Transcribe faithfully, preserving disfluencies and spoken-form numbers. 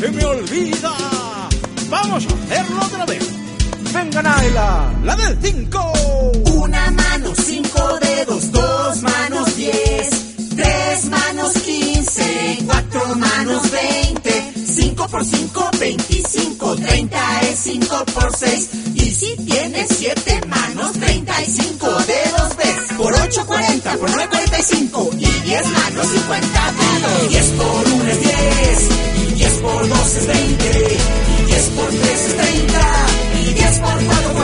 se me olvida. Vamos a hacerlo otra vez. Venga, Naila, la del cinco. Una mano, cinco dedos, dos manos, diez. Tres manos, quince. Cuatro manos, veinte. Cinco por cinco, veinticinco. Treinta es cinco por seis. Y si tienes siete manos, treinta y cinco dedos ves. Por ocho, cuarenta. Por nueve, cuarenta y cinco. Y diez manos, cincuenta dedos. Diez por uno es diez. Y diez por dos es veinte. Y diez por tres es treinta. Y diez por cuatro